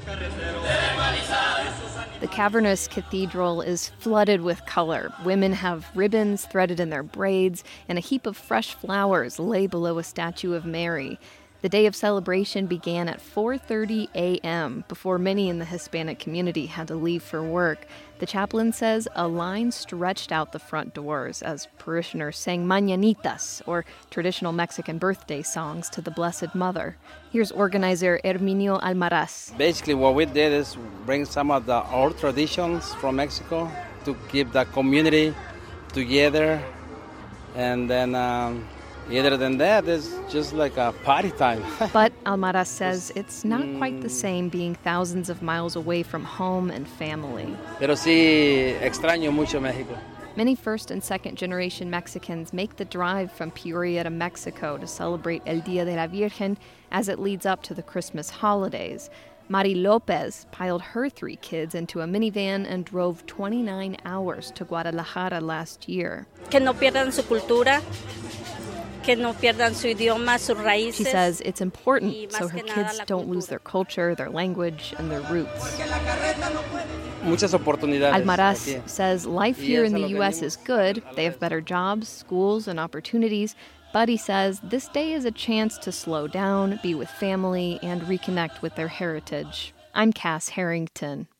The cavernous cathedral is flooded with color. Women have ribbons threaded in their braids, and a heap of fresh flowers lay below a statue of Mary. The day of celebration began at 4:30 a.m. before many in the Hispanic community had to leave for work. The chaplain says a line stretched out the front doors as parishioners sang mañanitas, or traditional Mexican birthday songs to the Blessed Mother. Here's organizer Herminio Almaraz. Basically, what we did is bring some of the old traditions from Mexico to keep the community together, and then other than that, it's just like a party time. But Almaraz says it's not quite the same being thousands of miles away from home and family. Pero sí extraño mucho México. Many first and second generation Mexicans make the drive from Peoria to Mexico to celebrate El Día de la Virgen as it leads up to the Christmas holidays. Mari Lopez piled her 3 kids into a minivan and drove 29 hours to Guadalajara last year. Que no pierdan su cultura. Que no pierdan su idioma, sus raíces. She says it's important so her kids don't lose their culture, their language, and their roots. Muchas oportunidades. Almaraz says life here in the U.S. is good. They have better jobs, schools, and opportunities. But he says this day is a chance to slow down, be with family, and reconnect with their heritage. I'm Cass Harrington.